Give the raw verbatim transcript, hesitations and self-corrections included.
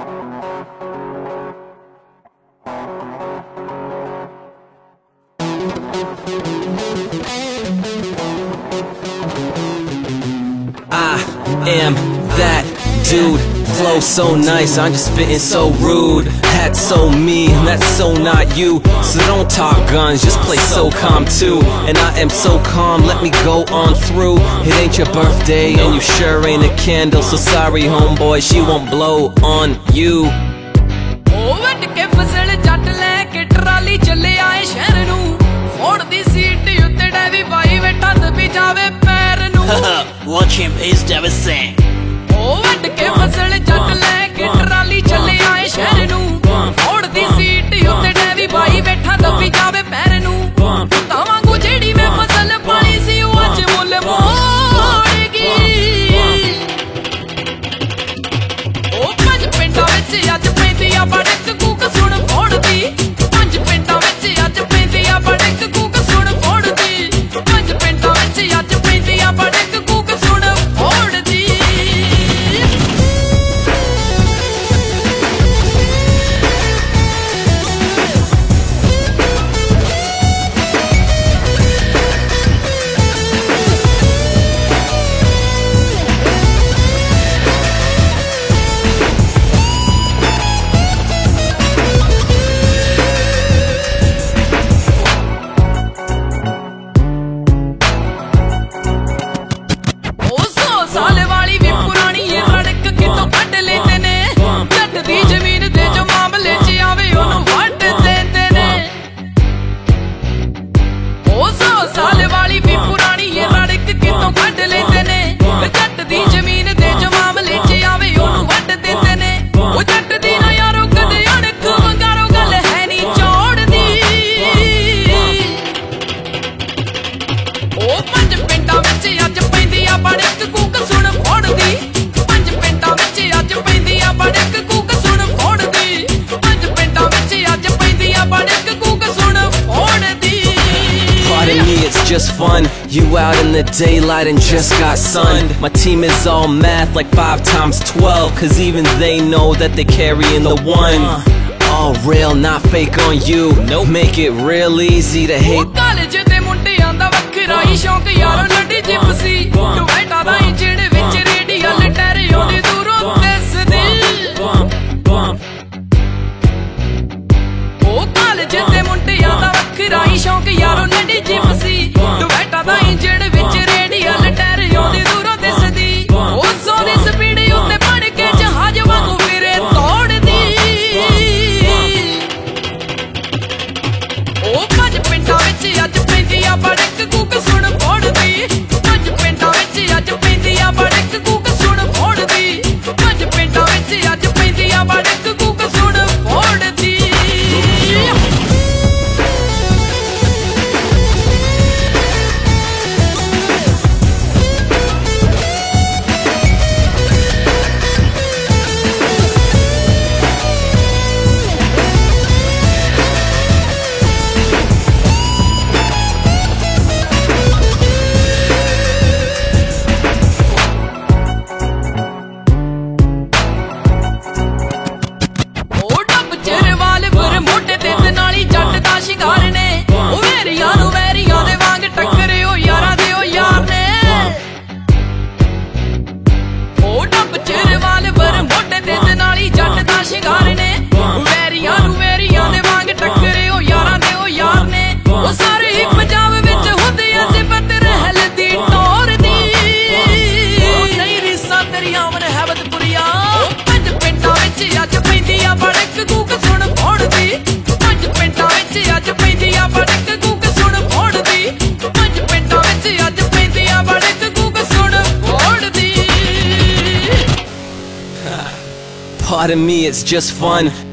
I am that dude, flow so nice, I'm just spitting so rude. Hat so mean, that's so not you. So don't talk guns, just play so calm too. And I am so calm, let me go on through. It ain't your birthday and you sure ain't a candle, so sorry homeboy, she won't blow on you. Watch him, he's devastating. Oh, ਵੱਟ ਕੇ ਫਸਲ ਜੱਟ ਲੈ ਕੇ trolley ਚੱਲੇ ਆਏ ਸ਼ਹਿਰ ਨੂੰ ਫੋੜ ਦੀ seat ਉੱਤੇ ਡੈਵੀ ਬਾਈ ਬੈਠਾ ਦੱਬੀ ਜਾਵੇ ਪੈਰ ਨੂੰ ਤਾਂ ਵਾਂਗੂ ਜਿਹੜੀ ਮੈਂ ਫਸਲ ਪਾਣੀ ਸੀ ਉਹ ਅੱਜ ਮੁੱਲ ਮੋੜੇਗੀ ਉਹ ਪੰਜ ਪਿੰਡਾਂ ਵਿੱਚ ਅੱਜ ਪੈਂਦੀ ਆ ਬੜਕ ਕੂਕ ਸੁਣ ਫੋੜਦੀ ਪੰਜ ਪਿੰਡਾਂ ਵਿੱਚ ਅੱਜ ਪੈਂਦੀ ਆ ਬੜਕ ਕੂਕ ਸੁਣ ਫੋੜਦੀ ਪੰਜ ਪਿੰਡਾਂ ਵਿੱਚ ਅੱਜ ਪੈਂਦੀ ਆ ਬੜਕ It's just fun, you out in the daylight and just got sunned. My team is all math like five times twelve, cause even they know that they carrying the one. All real, not fake on you, nope. Make it real easy to hate. College ਦੇ ਮੁੰਡਿਆਂ ਦਾ ਵੱਖਰਾ ਹੀ ਸ਼ੌਂਕ ਯਾਰੋ Laddi Gypsy Toyota ਦਾ engine ਵਿੱਚ radial tyre ਉਹਦੀ ਦੂਰੋਂ ਦਿਸਦੀ ਉਹ ਕਾਲਜ ਦੇ ਮੁੰਡਿਆਂ ਦਾ ਵੱਖਰਾ ਹੀ ਸ਼ੌਂਕ ਯਾਰੋ ਲੱਡੀ ਜਿਪਸੀ ਟੋਇਟਾ ਦਾ ਇੰਜਣ ਵਿੱਚ ਰੇਡੀਅਲ ਟਾਇਰ ਉਹਦੀ ਦੂਰੋਂ ਦਿਸਦੀ ਉਹ ਸੋਨੇ ਸਪੀਡ ਉੱਤੇ ਪੜ ਕੇ ਜਹਾਜ਼ ਵਾਂਗੂ ਫਿਰੇ ਤੋੜਦੀ ਉਹ ਪੰਜ ਪਿੰਡਾਂ ਵਿੱਚ ਅੱਜ ਪੈਂਦੀ ਆ ਬੜਕ ਕੂਕ ਸੁਣ ਫੋੜਦੀ ਪੰਜ ਪਿੰਡਾਂ ਵਿੱਚ ਅੱਜ ਪੈਂਦੀ ਆ ਬੜਕ ਕੂਕ ਸੁਣ ਫੋੜਦੀ ਪੰਜ ਪਿੰਡਾਂ ਵਿੱਚ ਅੱਜ ਪੈਂਦੀ ਆ ਬੜਕ ਕੂਕ ਸੁਣ ਫੋੜਦੀ Pardon me, it's just fun.